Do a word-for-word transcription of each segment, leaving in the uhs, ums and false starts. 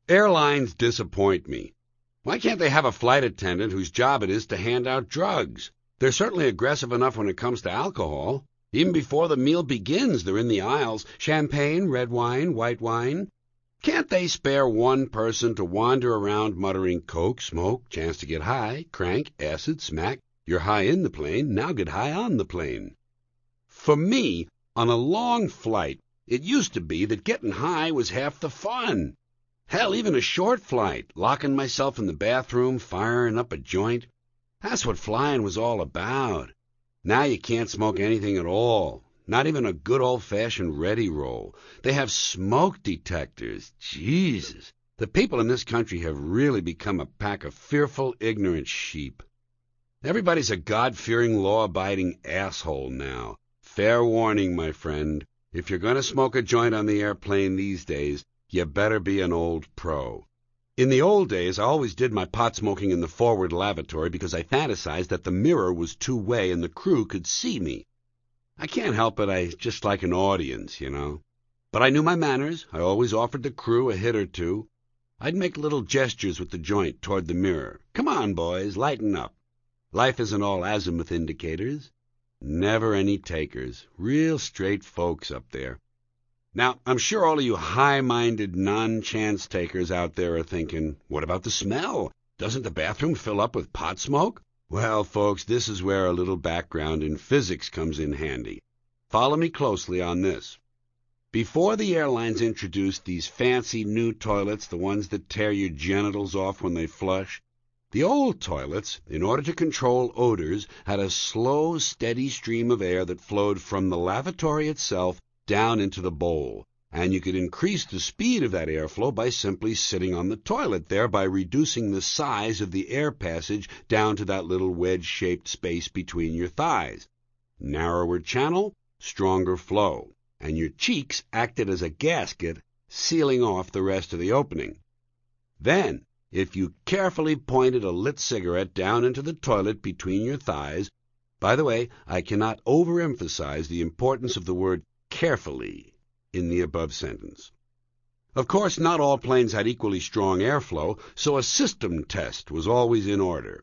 Airlines disappoint me. Why can't they have a flight attendant whose job it is to hand out drugs? They're certainly aggressive enough when it comes to alcohol. Even before the meal begins, they're in the aisles. Champagne, red wine, white wine. Can't they spare one person to wander around muttering coke, smoke, chance to get high, crank, acid, smack? You're high in the plane, now get high on the plane. For me, on a long flight, it used to be that getting high was half the fun. Hell, even a short flight, locking myself in the bathroom, firing up a joint. That's what flying was all about. Now you can't smoke anything at all, not even a good old-fashioned ready roll. They have smoke detectors. Jesus, the people in this country have really become a pack of fearful, ignorant sheep. Everybody's a God-fearing, law-abiding asshole now. Fair warning, my friend. If you're going to smoke a joint on the airplane these days, you better be an old pro. In the old days, I always did my pot smoking in the forward lavatory because I fantasized that the mirror was two-way and the crew could see me. I can't help it, I just like an audience, you know. But I knew my manners. I always offered the crew a hit or two. I'd make little gestures with the joint toward the mirror. Come on, boys, lighten up. Life isn't all azimuth indicators. Never any takers. Real straight folks up there. Now, I'm sure all of you high-minded, non-chance takers out there are thinking, what about the smell? Doesn't the bathroom fill up with pot smoke? Well, folks, this is where a little background in physics comes in handy. Follow me closely on this. Before the airlines introduced these fancy new toilets, the ones that tear your genitals off when they flush, the old toilets, in order to control odors, had a slow, steady stream of air that flowed from the lavatory itself down into the bowl, and you could increase the speed of that airflow by simply sitting on the toilet, thereby reducing the size of the air passage down to that little wedge-shaped space between your thighs. Narrower channel, stronger flow, and your cheeks acted as a gasket, sealing off the rest of the opening. Then, if you carefully pointed a lit cigarette down into the toilet between your thighs, by the way, I cannot overemphasize the importance of the word carefully in the above sentence. Of course, not all planes had equally strong airflow, so a system test was always in order.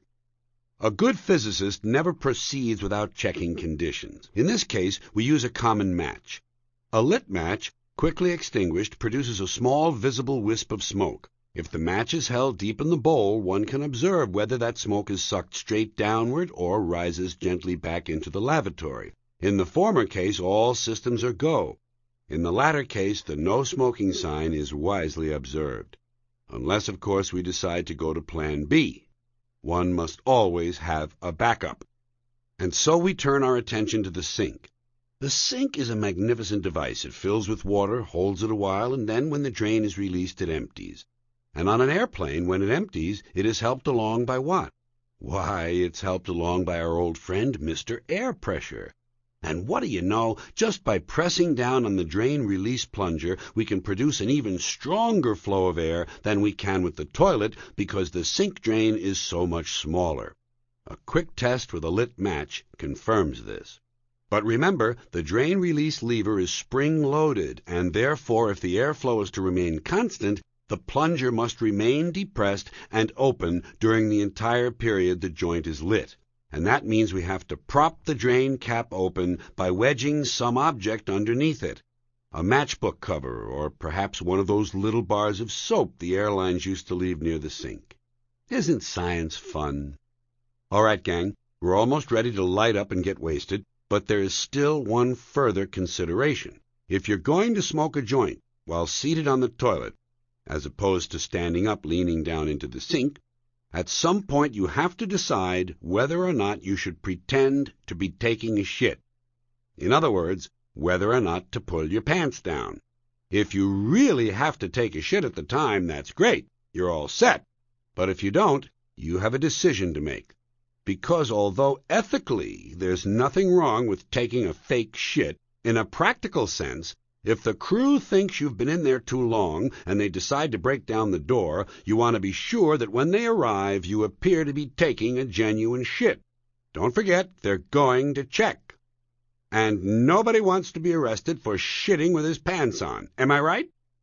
A good physicist never proceeds without checking conditions. In this case, we use a common match. A lit match, quickly extinguished, produces a small visible wisp of smoke. If the match is held deep in the bowl, one can observe whether that smoke is sucked straight downward or rises gently back into the lavatory. In the former case, all systems are go. In the latter case, the no smoking sign is wisely observed. Unless, of course, we decide to go to plan B. One must always have a backup. And so we turn our attention to the sink. The sink is a magnificent device. It fills with water, holds it a while, and then when the drain is released, it empties. And on an airplane, when it empties, it is helped along by what? Why, it's helped along by our old friend, Mister Air Pressure. And what do you know, just by pressing down on the drain release plunger, we can produce an even stronger flow of air than we can with the toilet because the sink drain is so much smaller. A quick test with a lit match confirms this. But remember, the drain release lever is spring-loaded, and therefore if the airflow is to remain constant, the plunger must remain depressed and open during the entire period the joint is lit. And that means we have to prop the drain cap open by wedging some object underneath it. A matchbook cover, or perhaps one of those little bars of soap the airlines used to leave near the sink. Isn't science fun? All right, gang, we're almost ready to light up and get wasted, but there is still one further consideration. If you're going to smoke a joint while seated on the toilet, as opposed to standing up leaning down into the sink, at some point you have to decide whether or not you should pretend to be taking a shit. In other words, whether or not to pull your pants down. If you really have to take a shit at the time, that's great. You're all set. But if you don't, you have a decision to make. Because although ethically there's nothing wrong with taking a fake shit, in a practical sense, if the crew thinks you've been in there too long and they decide to break down the door, you want to be sure that when they arrive you appear to be taking a genuine shit. Don't forget, they're going to check. And nobody wants to be arrested for shitting with his pants on. Am I right?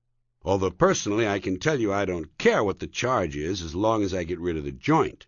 although personally I can tell you I don't care what the charge is as long as I get rid of the joint.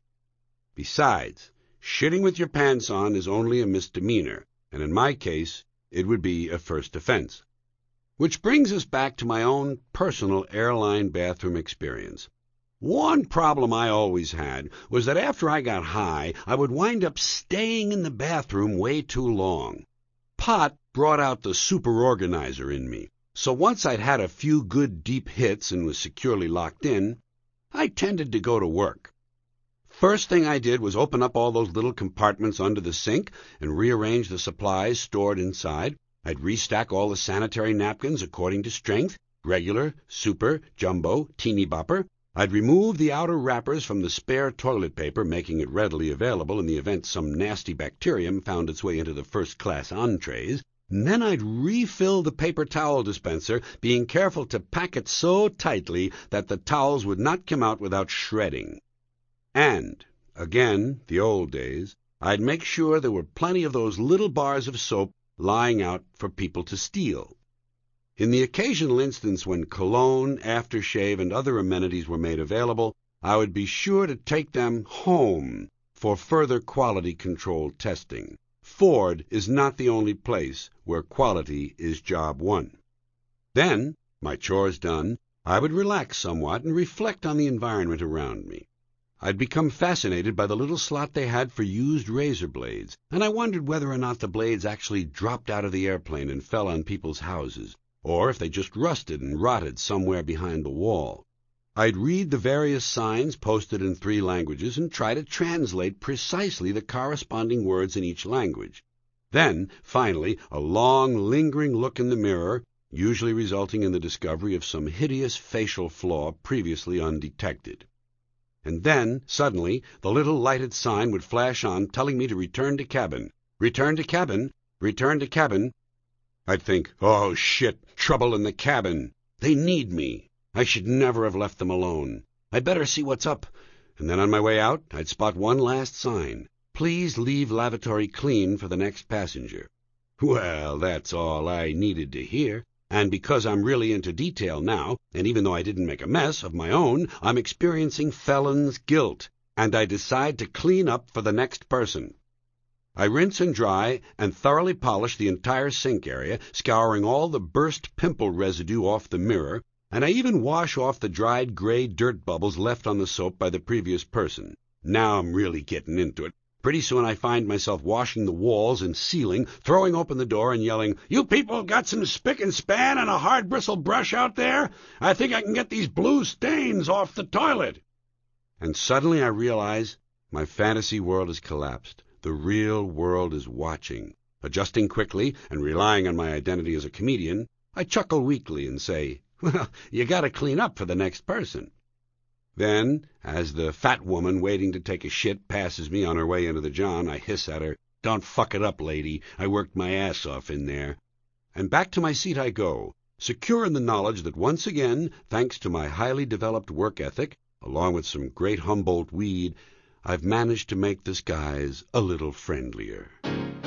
Besides, shitting with your pants on is only a misdemeanor, and in my case, it would be a first offense. Which brings us back to my own personal airline bathroom experience. One problem I always had was that after I got high, I would wind up staying in the bathroom way too long. Pot brought out the super-organizer in me, so once I'd had a few good deep hits and was securely locked in, I tended to go to work. First thing I did was open up all those little compartments under the sink and rearrange the supplies stored inside. I'd restack all the sanitary napkins according to strength, regular, super, jumbo, teeny bopper. I'd remove the outer wrappers from the spare toilet paper, making it readily available in the event some nasty bacterium found its way into the first-class entrees. And then I'd refill the paper towel dispenser, being careful to pack it so tightly that the towels would not come out without shredding. And, again, the old days, I'd make sure there were plenty of those little bars of soap lying out for people to steal. In the occasional instance when cologne, aftershave, and other amenities were made available, I would be sure to take them home for further quality control testing. Ford is not the only place where quality is job one. Then, my chores done, I would relax somewhat and reflect on the environment around me. I'd become fascinated by the little slot they had for used razor blades, and I wondered whether or not the blades actually dropped out of the airplane and fell on people's houses, or if they just rusted and rotted somewhere behind the wall. I'd read the various signs posted in three languages and try to translate precisely the corresponding words in each language. Then, finally, a long, lingering look in the mirror, usually resulting in the discovery of some hideous facial flaw previously undetected. And then, suddenly, the little lighted sign would flash on, telling me to return to cabin. Return to cabin. Return to cabin. I'd think, oh, shit, trouble in the cabin. They need me. I should never have left them alone. I'd better see what's up. And then on my way out, I'd spot one last sign. Please leave lavatory clean for the next passenger. Well, that's all I needed to hear. And because I'm really into detail now, and even though I didn't make a mess of my own, I'm experiencing felon's guilt, and I decide to clean up for the next person. I rinse and dry and thoroughly polish the entire sink area, scouring all the burst pimple residue off the mirror, and I even wash off the dried gray dirt bubbles left on the soap by the previous person. Now I'm really getting into it. Pretty soon I find myself washing the walls and ceiling, throwing open the door and yelling, "You people got some spick and span and a hard bristle brush out there? I think I can get these blue stains off the toilet." And suddenly I realize my fantasy world has collapsed. The real world is watching. Adjusting quickly and relying on my identity as a comedian, I chuckle weakly and say, "Well, you gotta clean up for the next person." Then, as the fat woman waiting to take a shit passes me on her way into the john, I hiss at her, "Don't fuck it up, lady. I worked my ass off in there." And back to my seat I go, secure in the knowledge that once again, thanks to my highly developed work ethic, along with some great Humboldt weed, I've managed to make the skies a little friendlier.